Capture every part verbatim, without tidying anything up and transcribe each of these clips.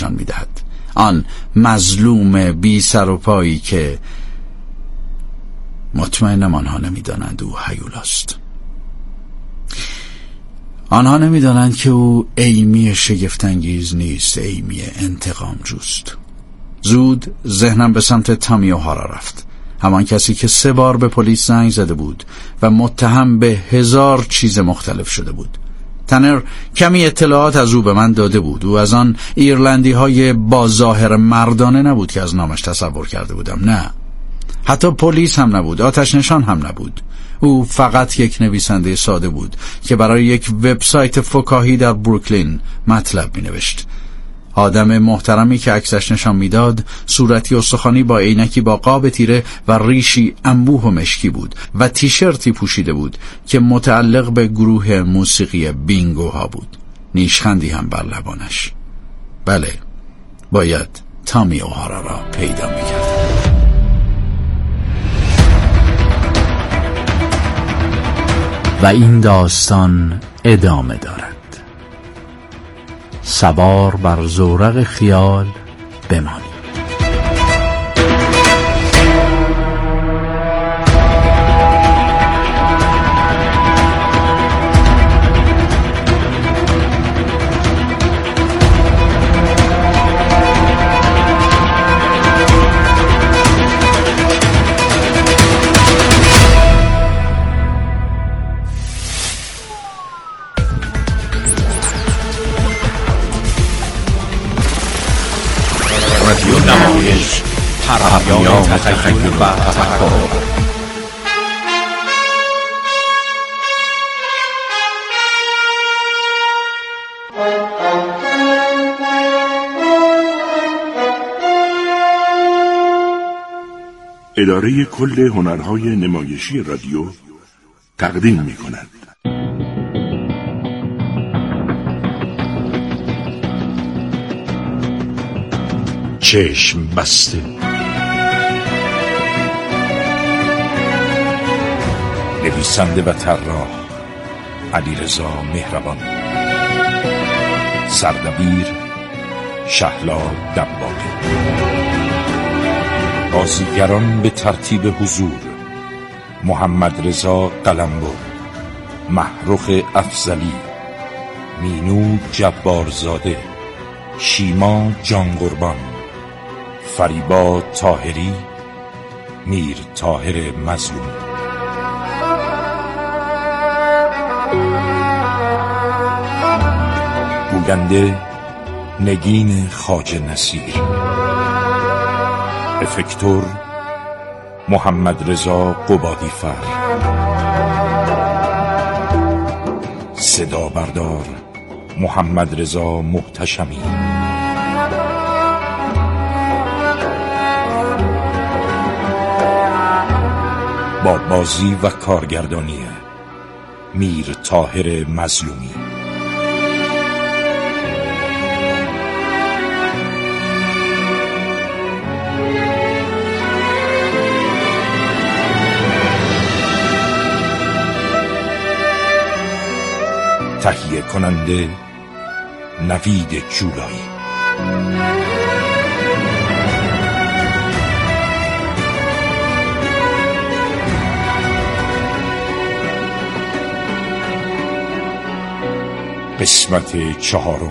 نشان می‌دهد. آن مظلوم بی سر و پایی که مطمئنم آنها نمی‌دانند او هیولاست. آنها نمی‌دانند که او ایمی شگفت‌انگیز نیست، ایمی انتقام جوست. زود ذهنم به سمت تامی اوهارا رفت، همان کسی که سه بار به پلیس زنگ زده بود و متهم به هزار چیز مختلف شده بود. تنر کمی اطلاعات از او به من داده بود. او از آن ایرلندی های با ظاهر مردانه نبود که از نامش تصور کرده بودم. نه، حتی پلیس هم نبود، آتش نشان هم نبود. او فقط یک نویسنده ساده بود که برای یک وبسایت فکاهی در بروکلین مطلب می نوشت. آدم محترمی که عکسش نشان میداد صورتی استخوانی با عینکی با قاب تیره و ریشی انبوه و مشکی بود و تیشرتی پوشیده بود که متعلق به گروه موسیقی بینگوها بود. نیشخندی هم بر لبانش. بله، باید تامی اوهارا را پیدا می‌کرد. و این داستان ادامه دارد. سوار بر زورق خیال بمانید. رادیو نمایش، پیام تخیل و تفکر. اداره کل هنرهای نمایشی رادیو تقدیم می کند. چشم بسته. نویسنده و طراح علیرضا مهربان، سردبیر شهلا دباغی. بازیگران به ترتیب حضور: محمد رضا قلمبر، محروخ افضلی، مینو جبارزاده، شیما جان قربان، فریبا طاهری، میر طاهر مظلوم. گوینده نگین خواجه نصیر. افکتور محمد رضا قبادی فر. صدا بردار محمد رضا محتشمی. با بازی و کارگردانی میر طاهر مظلومی. تهیه کننده نوید جولایی. قسمت چهارم.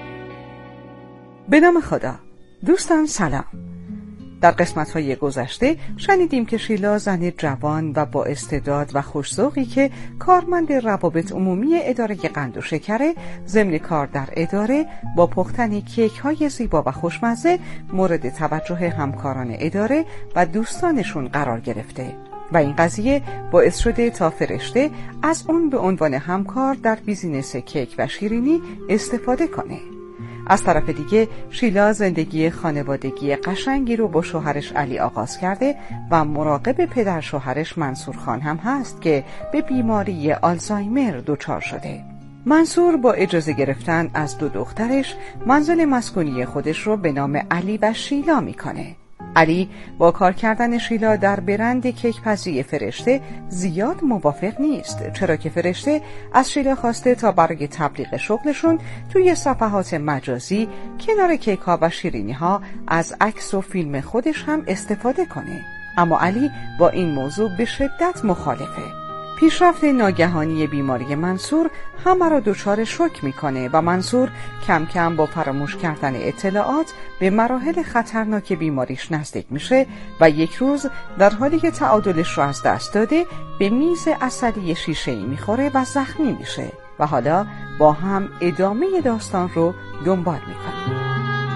به نام خدا. دوستان سلام. در قسمت‌های گذشته شنیدیم که شیلا زن جوان و با استعداد و خوش‌ذوقی که کارمند روابط عمومی اداره قند و شکر ضمن کار در اداره با پختن کیک‌های زیبا و خوشمزه مورد توجه همکاران اداره و دوستانشون قرار گرفته و این قضیه باعث شده تا فرشته از اون به عنوان همکار در بیزینس کیک و شیرینی استفاده کنه. از طرف دیگه شیلا زندگی خانوادگی قشنگی رو با شوهرش علی آغاز کرده و مراقب پدر شوهرش منصور خان هم هست که به بیماری آلزایمر دچار شده. منصور با اجازه گرفتن از دو دخترش منزل مسکونی خودش رو به نام علی و شیلا میکنه. علی با کار کردن شیلا در برند کیک پزی فرشته زیاد موافق نیست، چرا که فرشته از شیلا خواسته تا برای تبلیغ شغلشون توی صفحات مجازی کنار کیک ها و شیرینی ها از عکس و فیلم خودش هم استفاده کنه. اما علی با این موضوع به شدت مخالفه. پیشرفت ناگهانی بیماری منصور همه را دچار شوک میکنه و منصور کم کم با فراموش کردن اطلاعات به مراحل خطرناک بیماریش نزدیک میشه و یک روز در حالی که تعادلش را از دست داده به میز عصبی شیشه‌ای میخوره و زخمی میشه و حالا با هم ادامه داستان رو دنبال میکنیم.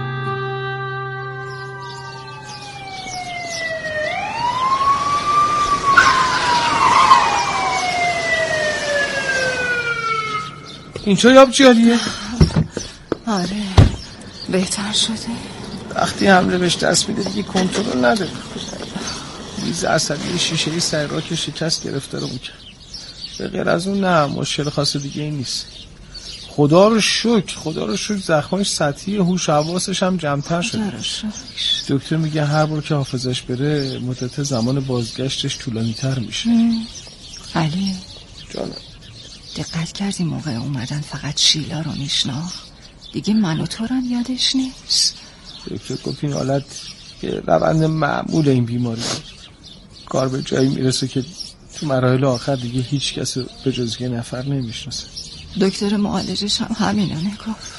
این چه یابچی حالیه؟ آره بهتر شده. وقتی حمله بهش دست میده دیگه کنترل نداره. میز عصبی شیشه‌ای سر را که شکست گرفته رو میکرد. به غیر از اون نه مشکل خاص دیگه این نیست. خدا رو شکر خدا رو شکر زخمش سطحی، هوش و حواسش هم جمع‌تر شده. دکتر میگه هر بار که حافظش بره مدت زمان بازگشتش طولانی‌تر میشه. علی جانم دقت کردی موقع اومدن فقط شیلا رو میشناخت، دیگه من و تو رو یادش نیست. دکتر گفت این حالت که روند معمول این بیماری کار به جایی میرسه که تو مراحل آخر دیگه هیچ کس به جز یه نفر نمیشناسه. دکتر معالجش هم همینو نگفت.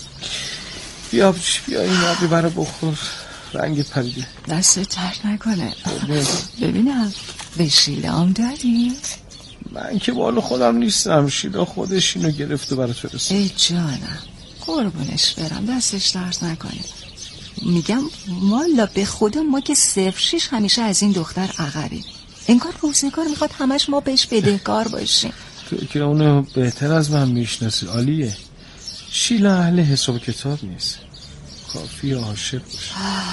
بیا بیا این آبی برای بخور، رنگ پریده. دست درد نکنه. ببینم به شیلا هم دادی؟ من که بالو خودم نیستم، شیلا خودش اینو گرفته برای تو رسید. ای جانم قربونش برم، دستش درد نکنه. میگم والا به خدا ما که صفر شیش همیشه از این دختر عقبیم. انگار روزگار میخواد همش ما بهش بدهکار باشیم. فکر اونو بهتر از من میشناسی. عالیه. شیلا اهل حساب کتاب نیست، کافی عاشق باشه.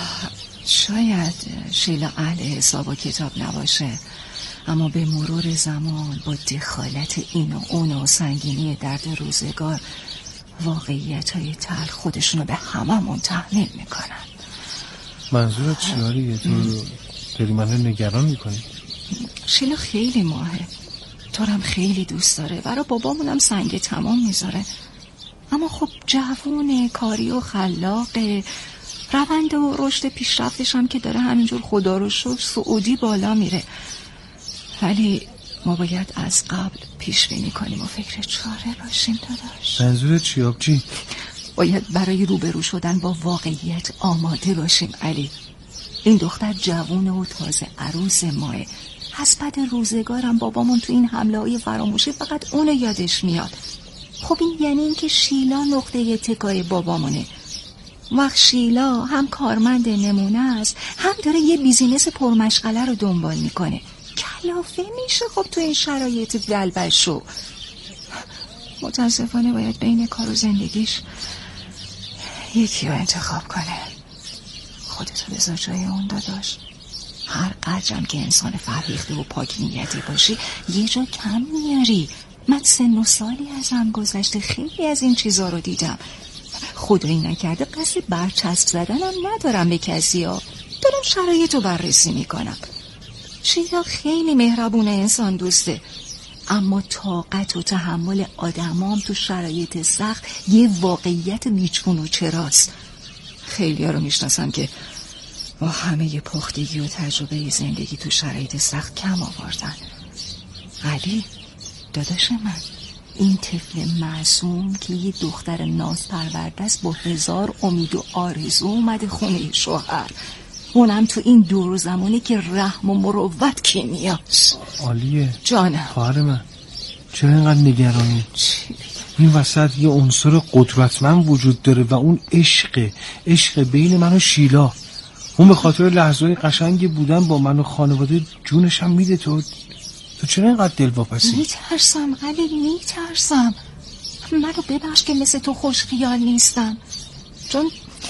شاید شیلا اهل حساب و کتاب نباشه، اما به مرور زمان با دخالت این و اون و سنگینی درد روزگار واقعیت‌های تلخ خودشونو به هممون تحمیل میکنن. منظورت چیه؟ تو داری منو نگران میکنی؟ شیلا خیلی ماهه، تو هم خیلی دوست داره، برای بابامونم سنگ تمام میذاره، اما خب جوونه، کاری و خلاقه، روند و رشد پیشرفتش هم که داره همینجور خدا رو شکر سعودی بالا میره. ولی ما باید از قبل پیش بینی کنیم و فکر چاره باشیم داداش. منظورت چی آبجی؟ باید برای روبرو شدن با واقعیت آماده باشیم علی. این دختر جوونه و تازه عروس ماه، از بد روزگارم بابامون تو این حمله های فراموشی فقط اونو یادش میاد. خب این یعنی این که شیلا نقطه تکای بابامونه. وقت شیلا هم کارمند نمونه است، هم داره یه بیزینس پرمشغله رو دنبال میکنه. کلافه میشه خب تو این شرایط دلبشو. متاسفانه باید بین کار و زندگیش یکی رو انتخاب کنه. خودتو بذار جای اون داداش. هر قدرم که انسان فرهیخته و پاک نیتی باشی یه جا کم میاری. من سن و سالی ازم گذشته، خیلی از این چیزا رو دیدم. خدایی نکرده قصد برچسب زدنم ندارم به کسی ها، دارم شرایطو بررسی میکنم. شیلا خیلی مهربونه، انسان دوسته، اما طاقت و تحمل آدمام تو شرایط سخت یه واقعیت بیچون و چراست. خیلی ها رو میشناسم که با همه پختگی و تجربه زندگی تو شرایط سخت کم آوردن. علی داداش من، این طفل معصوم که یه دختر ناز پرورده است با هزار امید و آرزو اومده خونه شوهر، اونم تو این دور زمانی که رحم و مروت کی میاد. عالیه جانم. خواهر من چرا اینقدر نگرانی؟ چی این وسط یه عنصر قدرتمند وجود داره و اون عشق عشق بین من و شیلا. اون به خاطر لحظه‌های قشنگی بودن با من و خانواده جونش هم میده. تو تو چرا اینقدر دلواپسی؟ میترسم علی، میترسم. منو ببخش که مثل تو خوش خیال نیستم، چون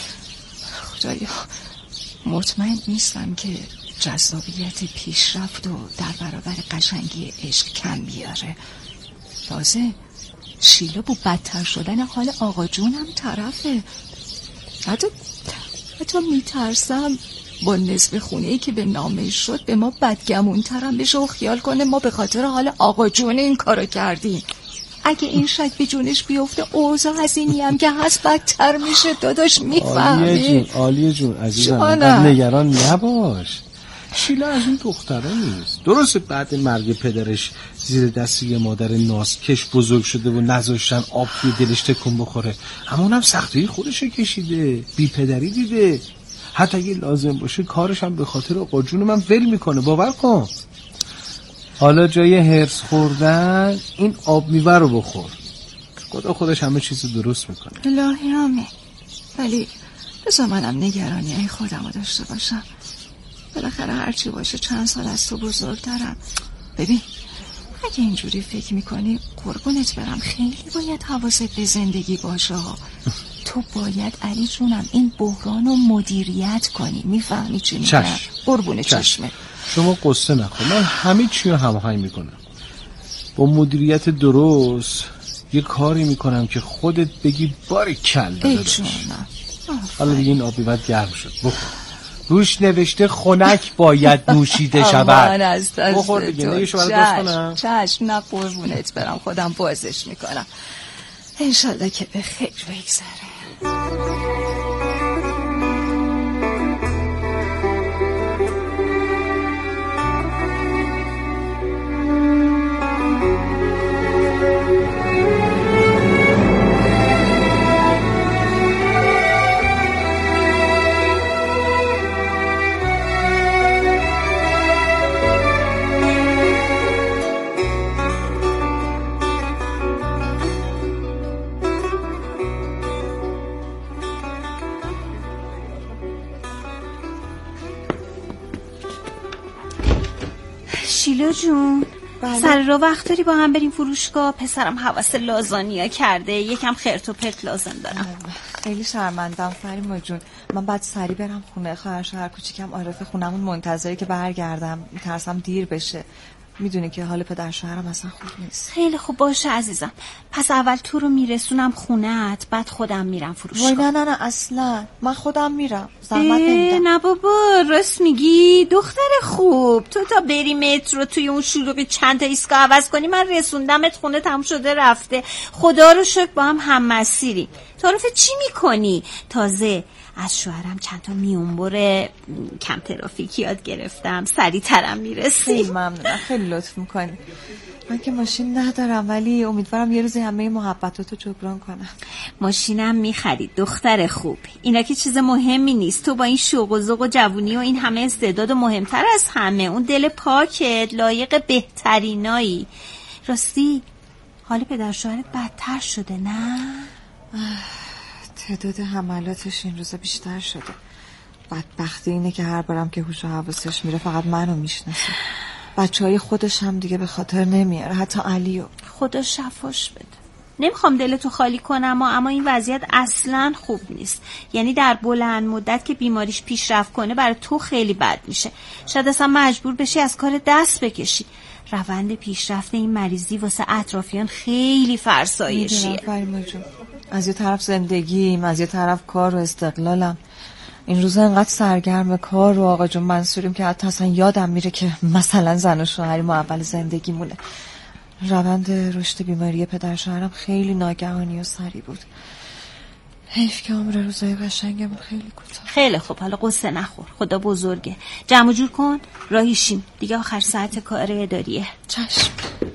خدایا مطمئن نیستم که جذابیت پیشرفت و در برابر قشنگی عشق کم بیاره. تازه شیلا با بدتر شدن حال آقا جونم طرفه. حتی حتی میترسم با نصف خونه‌ای که به نامه شد به ما بدگمون ترم بشه و خیال کنه ما به خاطر حال آقا جون این کارو کردیم. اگه این شک به جونش بیفته اوضاع از اینی هم که هست بدتر میشه. داداش میفهمی؟ عالیه جون عالیه جون عزیزم، نگران نباش. شیلا از این دخترا نیست. درسته بعد مرگ پدرش زیر دست یه مادر نازکش بزرگ شده و نذاشتن آب توی دلش تکون بخوره، اما اونم سختی خودش کشیده، بی پدری دیده. حتی اگه لازم باشه کارش هم به خاطر آقا جون من ول میکنه. باور کن. حالا جای هرس خوردن این آب میوه رو بخور. خدا خودش همه چیز درست میکنه. الهی آمین. ولی بذار منم نگرانی های خودم رو داشته باشم. بالاخره هرچی باشه چند سال از تو بزرگترم. ببین اگه اینجوری فکر میکنی قربونت برم، خیلی باید حواست به زندگی باشه. تو باید علی جونم این بحران رو مدیریت کنی. میفهمی چی میگم؟ قربون چشمه. شما قصه نکن، من همه چی رو هماهنگ میکنم. با مدیریت درست یه کاری میکنم که خودت بگی باریکلا داداش. حالا دیگه این آبی باید گرم شد. بخور. روش نوشته خنک باید نوشیده شود. امان از دست بخور دیگه. نگیشو برای دوست کنم. چشم. نه قربونت برم، خودم بازش میکنم. انشالله که به خیر بگذره. شیلا جون بله. سر رو وقت داری با هم بریم فروشگاه؟ پسرم حواس لازانیا کرده، یکم خرت و پرت لازم دارم. خیلی شرمندم فریما جون، من بعد سری برم خونه خواهر شوهر کوچیکم عارف خونمون منتظره که برگردم، میترسم دیر بشه. میدونی که حال پدر شوهرم اصلا خوب نیست. خیلی خوب باشه عزیزم، پس اول تو رو میرسونم خونه‌ات، بعد خودم میرم فروشگاه. وای نه نه نه اصلا من خودم میرم، زحمت نمیدم. نه بابا راست میگی دختر خوب. تو تا بری مترو توی اون شلوغی چند تا ایستگاه عوض کنی من رسوندمت خونه، تموم شده رفته. خدا رو شکر با هم هم مسیری. تعارف چی میکنی؟ تازه از شوهرم چند تا میونبر کم ترافیک یاد گرفتم، سریع‌ترم میرسی. خیلی ممنونم، خیلی لطف میکنی. من که ماشین ندارم ولی امیدوارم یه روزی همه محبتاتو جبران کنم. ماشینم میخرید دختر خوب، اینا که چیز مهمی نیست. تو با این شوق و ذوق و جوونی و این همه استعداد و مهمتر از همه اون دل پاکت لایق بهترینایی. راستی حال پدر شوهرت بدتر شده نه؟ تعداد حملاتش این روزا بیشتر شده. بدبختی اینه که هر بارم که هوش و حواسش میره فقط منو میشناسه. بچهای خودش هم دیگه به خاطر نمیاره، حتی علیو. خدا شفاش بده. نمیخوام دلتو خالی کنم اما این وضعیت اصلا خوب نیست. یعنی در بلند مدت که بیماریش پیشرفت کنه برای تو خیلی بد میشه. شاید اصلا مجبور بشی از کار دست بکشی. روند پیشرفت این مریضی واسه اطرافیان خیلی فرسایشیه. از یه طرف زندگیم، از یه طرف کار و استقلالم. این روزا انقدر سرگرم کار و آقا جون منصوریم که حتی اصلا یادم میره که مثلا زن و شوهری ما اول زندگی مونه. روند رشد بیماری پدر شوهرم خیلی ناگهانی و سریع بود. حیف که عمر روزای قشنگم خیلی کوتاه. خیلی خوب، حالا قصه نخور، خدا بزرگه. جمع جور کن راهیشیم دیگه، آخر ساعت کار اداریه. چشم.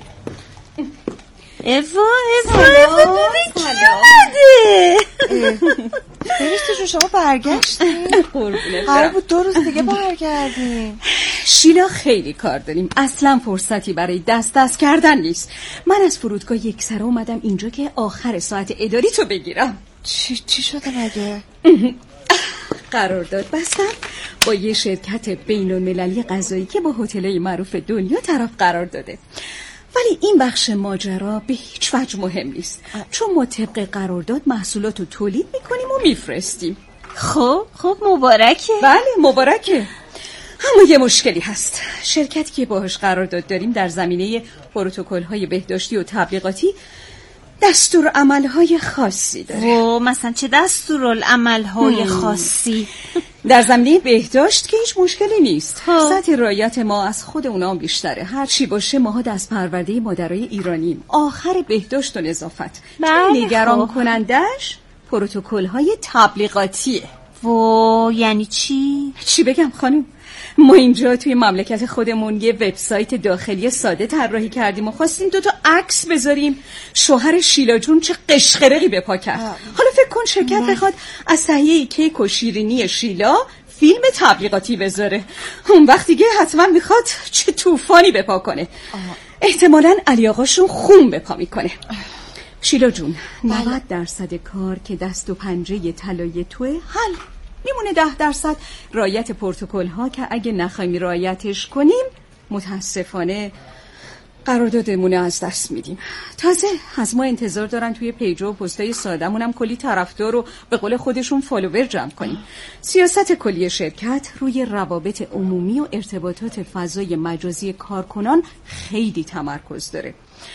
ایوا ایوا ایوا ببین کی اومده. بریشت جون شما برگشتیم؟ قرار بود دو روز دیگه برگردیم. شیلا خیلی کار داریم، اصلا فرصتی برای دست دست کردن نیست. من از فرودگاه یک سره اومدم اینجا که آخر ساعت اداری تو بگیرم. چی چی شده مگه؟ قرارداد بستم با یه شرکت بین المللی غذایی که با هتل‌های معروف دنیا طرف قرار داده. ولی این بخش ماجرا به هیچ وجه مهم نیست، چون ما طبق قرارداد محصولات رو تولید میکنیم و میفرستیم. خب خب مبارکه. بله مبارکه، اما یه مشکلی هست. شرکتی که باهاش قرارداد داریم در زمینه پروتکل‌های بهداشتی و تبلیغاتی دستورالعمل‌های خاصی داره. و مثلا چه دستورالعمل‌های خاصی؟ در زمینه بهداشت که هیچ مشکلی نیست. سطح رعایت ما از خود اونا هم بیشتره. هر چی باشه ماها دست پرورده مادرای ایرانیم. آخر بهداشت و نظافت. بله نگران کنندش پروتکل‌های تبلیغاتیه. و یعنی چی؟ چی بگم خانم؟ ما اینجا توی مملکت خودمون یه وبسایت داخلی ساده طراحی کردیم و خواستیم دو تا عکس بذاریم. شوهر شیلا جون چه قشقرقی به پا کرد. حالا فکر کن شرکت بخواد از تهیه کیک و شیرینی شیلا فیلم تبلیغاتی بذاره. اون وقت دیگه حتما میخواد چه طوفانی به پا کنه. احتمالاً علی آقاشون خون به پا میکنه. شیلا جون، نود درصد کار که دست و پنجه طلای توه حل. میمونه ده درصد رعایت پروتکل ها که اگه نخوایم رعایتش کنیم متاسفانه قراردادمون از دست میدیم. تازه از ما انتظار دارن توی پیج و پستای سادمون هم کلی طرفدار رو به قول خودشون فالوور جمع کنیم. سیاست کلی شرکت روی روابط عمومی و ارتباطات فضای مجازی کارکنان خیلی تمرکز داره.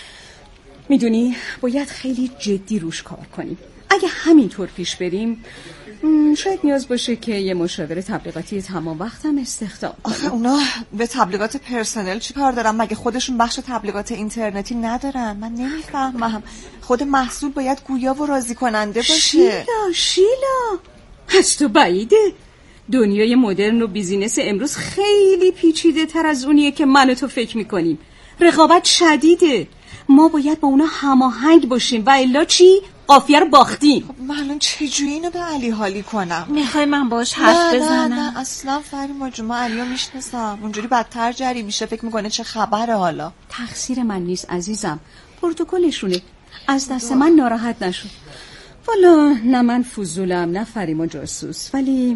میدونی باید خیلی جدی روش کار کنیم. اگه همینطور پیش بریم شاید نیاز باشه که یه مشاور تبلیغاتی تمام وقتم استخدام کنیم. آخه اونا به تبلیغات پرسنل چی کار دارن؟ مگه خودشون بخش تبلیغات اینترنتی ندارن؟ من نمیفهمم. خود محصول باید گویا و راضی کننده باشه. شیلا شیلا از تو بعیده. دنیای مدرن و بیزینس امروز خیلی پیچیده تر از اونیه که من و تو فکر میکنیم. رقابت شدیده. ما باید با اونا هماهنگ باشیم و الا چی؟ قافیه رو باختیم. خب من الان چجوری اینو به علی حالی کنم؟ میخوای من باش حرف بزنم؟ نه نه اصلا فریما جون، من علیو میشناسم. اونجوری بدتر جری میشه، فکر میکنه چه خبره. حالا تقصیر من نیست عزیزم، پروتکلشونه. از دست من ناراحت نشو. والا نه من فضولم نه فریما جاسوس، ولی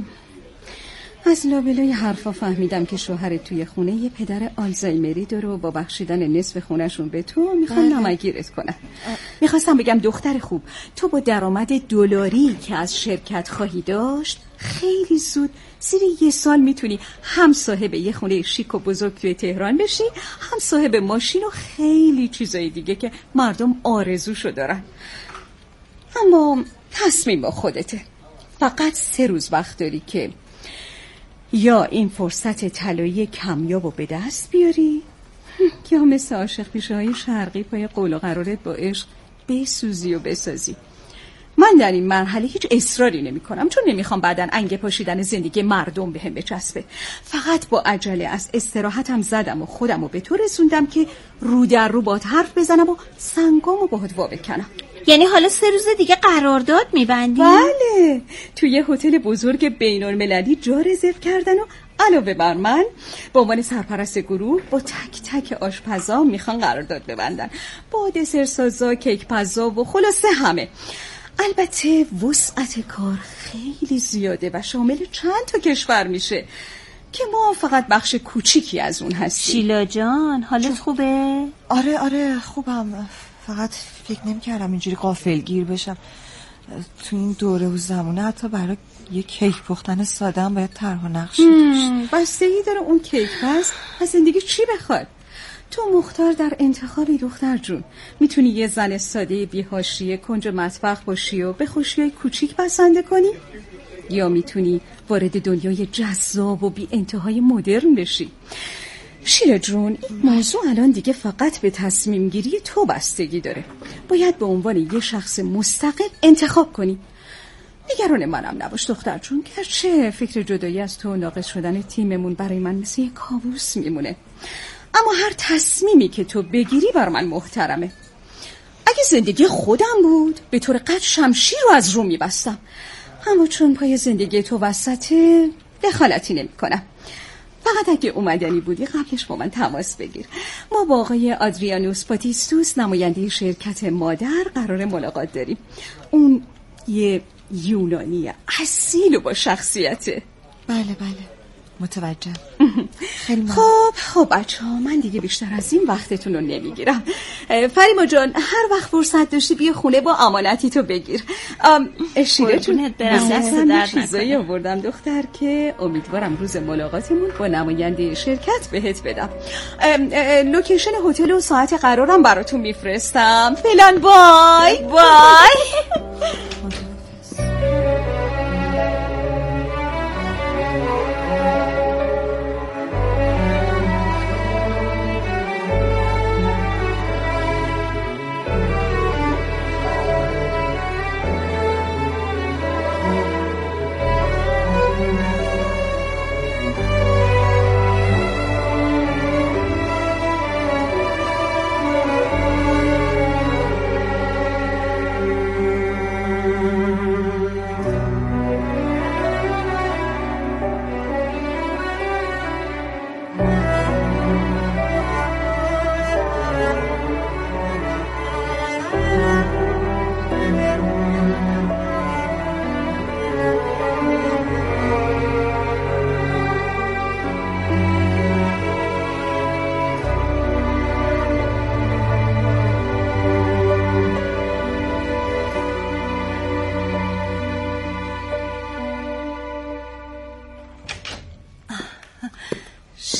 از لابلای حرفا فهمیدم که شوهر توی خونه یه پدر آلزایمری داره و با بخشیدن نصف خونهشون به تو میخوان نمگیرت کنن. میخواستم بگم دختر خوب، تو با درآمد دلاری که از شرکت خواهی داشت خیلی زود زیر یه سال میتونی هم صاحب یه خونه شیک و بزرگ توی تهران بشی، هم صاحب ماشین و خیلی چیزای دیگه که مردم آرزوشو دارن. اما تصمیم با خودته. فقط سه روز وقت داری که یا این فرصت طلایی کمیابو به دست بیاری یا مثل عاشق پیشه‌های شرقی پای قول و قرارت با عشق بسوزی و بسازی. من در این مرحله هیچ اصراری نمی کنم، چون نمیخوام بعدن انگ پاشیدن زندگی مردم بهم بچسبه. فقط با عجله از استراحتم زدم و خودمو به تو رسوندم که رو در رو باهات حرف بزنم و سنگامو باهات وا بکنم. یعنی حالا سه روز دیگه قرارداد میبندی؟ بله، توی یه هتل بزرگ بین‌المللی جا رزرو کردن و علاوه بر من به عنوان سرپرست گروه با تک تک آشپزا میخوان قرارداد ببندن، با دسرسازا، کیک پزا و خلاصه همه. البته وسعت کار خیلی زیاده و شامل چند تا کشور میشه که ما فقط بخش کوچیکی از اون هستیم. شیلا جان حالت خوبه؟ آره آره خوبم، فقط فکر نمی کردم اینجوری غافلگیر بشم تو این دوره و زمونه. حتی برای یه کیک پختن ساده هم باید طرح و نقشی داشت. بستگی داره اون کیک پس از زندگی چی بخواد. تو مختار در انتخابی دختر جون. میتونی یه زن ساده بی‌حاشیه کنج مطبخ باشی و به خوشیای کوچیک بسنده کنی، یا میتونی وارد دنیای جذاب و بی انتهای مدرن بشی. شیلا جون، موضوع الان دیگه فقط به تصمیم گیری تو بستگی داره. باید به عنوان یه شخص مستقل انتخاب کنی. نگران منم نباش دختر جون، گرچه فکر جدایی از تو و ناقص شدن تیممون برای من مثل یه کابوس میمونه، اما هر تصمیمی که تو بگیری بر من محترمه. اگه زندگی خودم بود به طور قطع شمشیر رو از رو میبستم، اما چون پای زندگی تو وسطه دخالتی نمی کنم. فقط اگه اومدنی بودی قبلش با من تماس بگیر. ما با آقای آدریانوس پاتیستوس نماینده شرکت مادر قرار ملاقات داریم. اون یه یونانی اصیل و با شخصیته. بله بله متوجه. خیلی خب خب بچه ها، من دیگه بیشتر از این وقتتون رو نمیگیرم. فریما جان هر وقت فرصت داشتی بیا خونه با امانتی تو بگیر. شیره جون برم چیزایی آوردم دختر که امیدوارم روز ملاقاتمون با نماینده شرکت بهت بدم. لوکیشن هتل و ساعت قرارم براتون میفرستم. فعلا بای بای.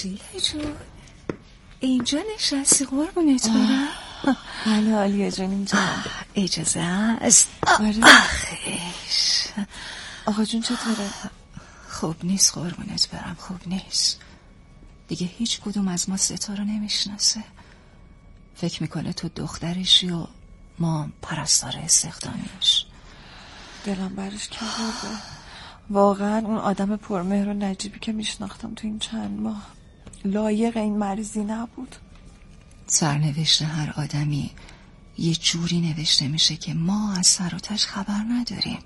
شیله جون اینجا نشستی قربونت برم؟ بله عالیه جان اینجا. اجازه است؟ آره. آخیش آقا جون چطوره؟ خوب نیست قربونت برم، خوب نیست. دیگه هیچ کدوم از ما ستا رو نمیشناسه. فکر میکنه تو دخترشی و ما پرستار استخدامیش. دلم برش که برده. واقعا اون آدم پرمهر و نجیبی که میشناختم تو این چند ماه لایق این مریضی نبود. سرنوشت هر آدمی یه جوری نوشته میشه که ما از سر و تهش خبر نداریم.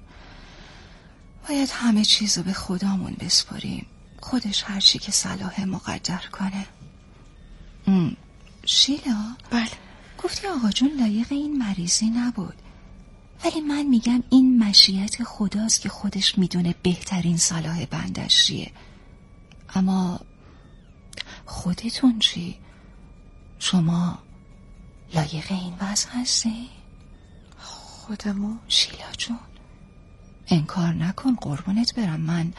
باید همه چیزو به خدامون بسپاریم، خودش هر چی که صلاح مقدر کنه. ام. شیلا بله گفتی آقا جون لایق این مریضی نبود، ولی من میگم این مشیت خداست که خودش میدونه بهترین صلاح بندش چیه. اما خودتون چی؟ شما لایق این وضع هستی؟ خودمون؟ شیلا جون انکار نکن قربونت برم، من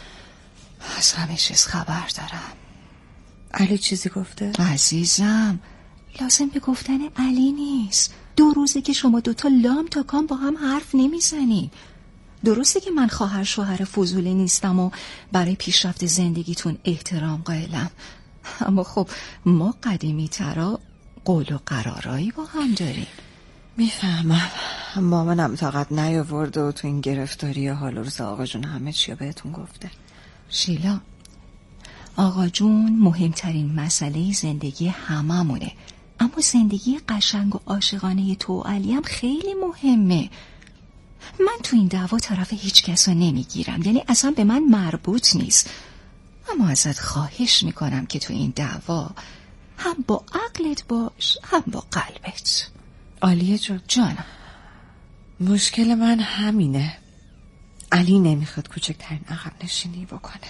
از همه چیز خبر دارم. علی چیزی گفته؟ عزیزم لازم به گفتن علی نیست. دو روزه که شما دوتا لام تا کام با هم حرف نمیزنی. درسته که من خواهر شوهر فضولی نیستم و برای پیشرفت زندگیتون احترام قائلم، اما خب ما قدیمی ترا قول و قرارایی با هم داریم. میفهمم، مامانم طاقت نیاورد و تو این گرفتاری حال و روز آقا جون همه چی بهتون گفته. شیلا آقا جون مهمترین مسئله زندگی هممونه، اما زندگی قشنگ و عاشقانه تو و علی هم خیلی مهمه. من تو این دعوا طرف هیچ کس رو نمیگیرم، یعنی اصلا به من مربوط نیست، اما ازت خواهش میکنم که تو این دعوا هم با عقلت باش هم با قلبت. عالیه جون. جانم مشکل من همینه، علی نمیخواد کوچکترین عقب نشینی بکنه.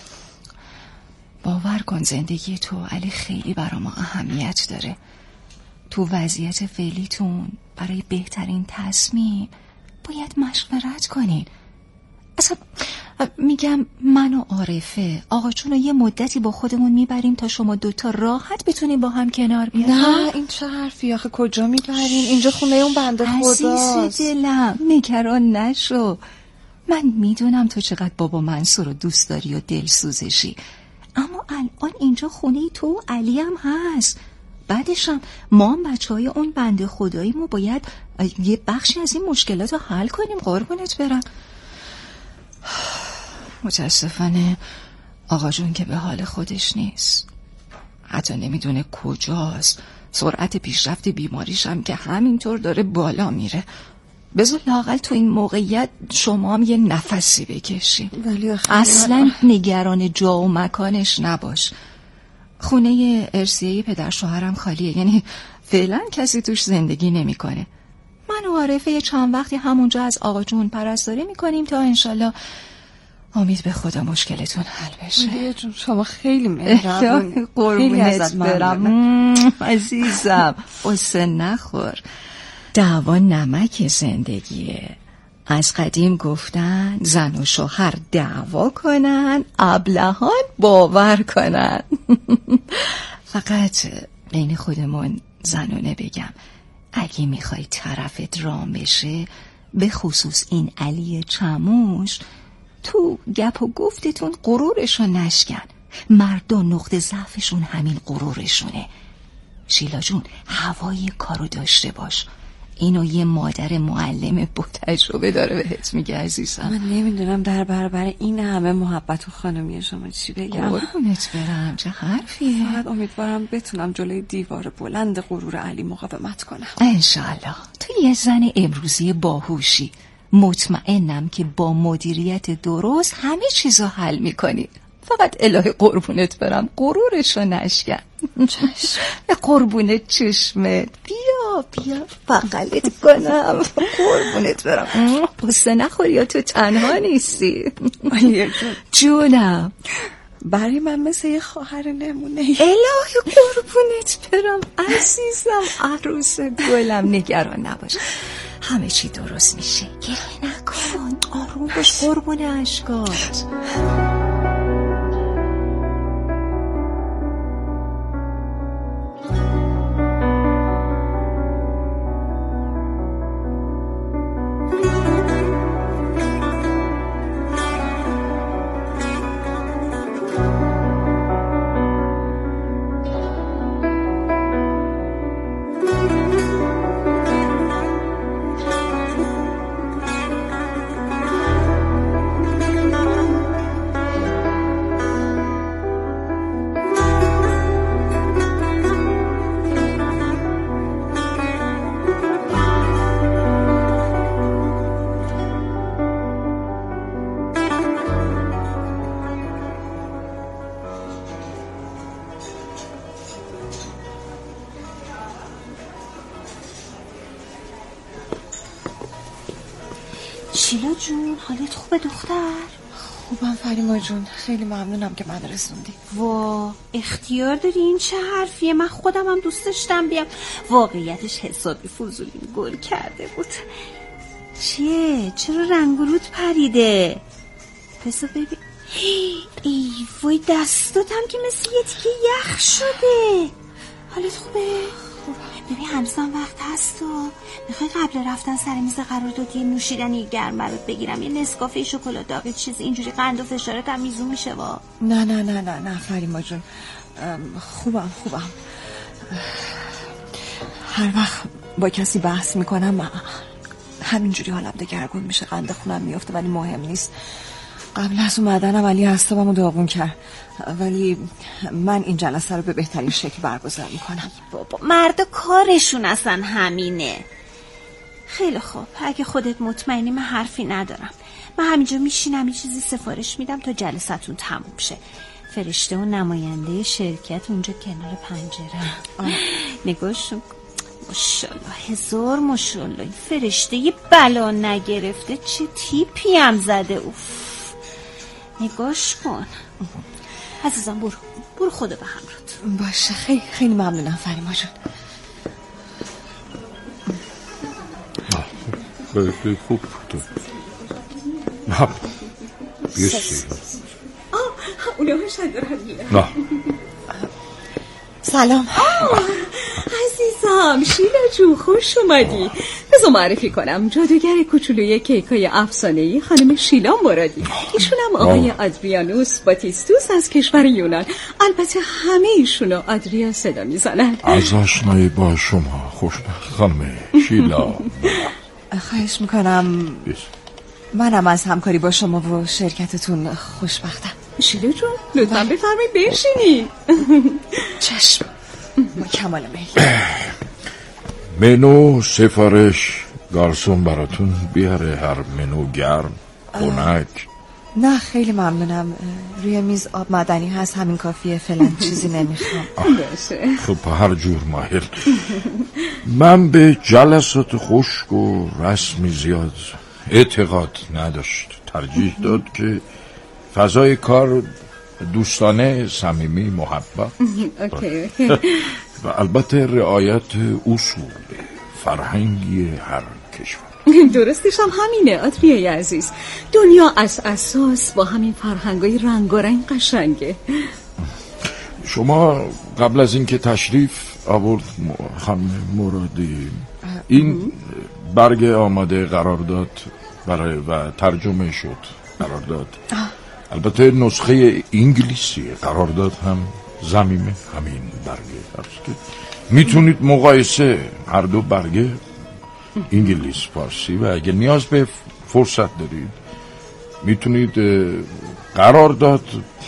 باور کن زندگی تو علی خیلی برا ما اهمیت داره. تو وضعیت فعلیتون برای بهترین تصمیم باید مشورت کنین. اصلا میگم من و عارفه آقا چون یه مدتی با خودمون میبریم تا شما دوتا راحت بتونیم با هم کنار بیاد. نه این چه حرفی آخه، کجا میبریم؟ اینجا خونه اون بنده خداست. عزیز دلم نگران نشو، من میدونم تو چقدر بابا منصور رو دوست داری و دلسوزشی، اما الان اینجا خونه تو و علی هم هست. بعدشم ما هم بچه های اون بنده خدایی ما باید یه بخشی از این مشکلات رو حل کنیم قربونت برم. متاسفانه آقا جون که به حال خودش نیست، حتی نمیدونه کجاست. سرعت پیشرفت بیماریش هم که همینطور داره بالا میره. بذار لااقل تو این موقعیت شما هم یه نفسی بکشی. اصلا نگران جا و مکانش نباش. خونه ارثیه‌ای پدر شوهرم خالیه، یعنی فعلا کسی توش زندگی نمیکنه. من و عارفه یه چند وقتی همونجا از آقا جون پرستاری میکنیم تا انشالله امید به خدا مشکلتون حل بشه. علیه جون شما خیلی مهربونی، قربونت برم عزیزم. قصه نخور، دعوا نمک زندگیه. از قدیم گفتن زن و شوهر دعوا کنن ابلهان باور کنن. فقط بین خودمون زنونه بگم، اگه میخوای طرفت رام بشه، به خصوص این علی چموش، تو گپ و گفتتون غرورشو نشکن. مردا نقطه ضعفشون همین غرورشونه. شیلا جون هوای کارو داشته باش، اینو یه مادر معلم با تجربه داره بهت میگه عزیزم. من نمیدونم در برابر این همه محبت و خانمی شما چی بگم. قربونت برم، چه حرفیه. فقط امیدوارم بتونم جلوی دیوار بلند غرور علی مقاومت کنم انشالله. تو یه زن امروزی باهوشی، مطمئنم که با مدیریت درست همه چیزو حل میکنی. فقط الهی قربونت برم غرورشو نشکن. چشم. قربونت چشمت، بیا بیا بغلت کنم. قربونت برم. قصه نخوری یا تو تنها نیستی. جونم برای من مثل یه خواهر نمونه. الهی قربونت برم عزیزم، عروس گلم، نگران نباش، همه چی درست میشه. گریه نکن، آروم باش قربون اشکات. شیلا جون حالت خوبه دختر؟ خوبم فریما جون، خیلی ممنونم که من رسوندی. وا اختیار داری، این چه حرفیه؟ من خودم هم دوست داشتم بیام، واقعیتش حسابی فضولیم گل کرده بود. چیه؟ چرا رنگ و رود پریده؟ بسا ببین. ای وای دستاتم که مثل یه تیکه یخ شده. حالت خوبه؟ ببین هنوزم وقت هست و میخوای قبل رفتن سر میز قرار دادی یه نوشیدنی گرم برات بگیرم، یه نسکافه شکلات داغ چیز اینجوری قند و فشارت هم میزون میشه. وا نه نه نه نه نه فریما جون، خوبم خوبم. هر وقت با کسی بحث میکنم همینجوری حالم دگرگون میشه، قند خونم میفته، ولی مهم نیست. قبل از اومدنم علی اعصابمو داغون کرد، ولی من این جلسه رو به بهترین شکل برگزار میکنم. بابا مردا کارشون اصلا همینه. خیلی خوب، اگه خودت مطمئنی من حرفی ندارم. من همینجا میشینم یه چیزی سفارش میدم تا جلسه‌تون تموم شه. فرشته و نماینده شرکت اونجا کنار پنجره. نگاهشون ماشاءالله، هزار ماشاءالله. این فرشته یه بلا نگرفته، چه تیپی هم زده. اوف نگاش کن. عزیزم برو برو، خدا به همراهت باشه. خیلی خیلی ممنونم فریما جون. خیلی خوب بود. نه بیستی آه اونه ها شدارم میرم. نه سلام عزیزم. شیلا جون خوش اومدی. بذار معرفی کنم، جادوگر کوچولوی کیکای افسانه‌ای خانم شیلا مرادی. ایشون هم آقای آدریانوس باتیستوس از کشور یونان. البته همه ایشونو آدریا صدا میزنن. از آشنایی با شما خوشبخت خانم شیلا. خواهش میکنم. منم از همکاری با شما و شرکتتون خوشبختم. شیلا جون لطفا بفرمایید بشینی. چشم با کمال میل. منو سفارش گارسون براتون بیاره، هر منو گرم خنک. نه خیلی ممنونم، روی میز آب معدنی هست، همین کافیه، فعلا چیزی نمیخوام. خب هر جور ماهر. من به جلسات خشک و رسمی زیاد اعتقاد نداشت، ترجیح داد که فضای کار دوستانه، صمیمی، محبت و البته رعایت اصول فرهنگی هر کشور. درستش هم همینه آدریای عزیز. دنیا از اساس با همین فرهنگای رنگارنگ قشنگه. شما قبل از اینکه تشریف آورد خانم مرادی، این برگ آماده قرارداد برای و ترجمه شد قرارداد. البته نسخه انگلیسی قرارداد هم ضمیم همین برگه هست که میتونید مقایسه هر دو برگه انگلیس فارسی، و اگه نیاز به فرصت دارید میتونید قرارداد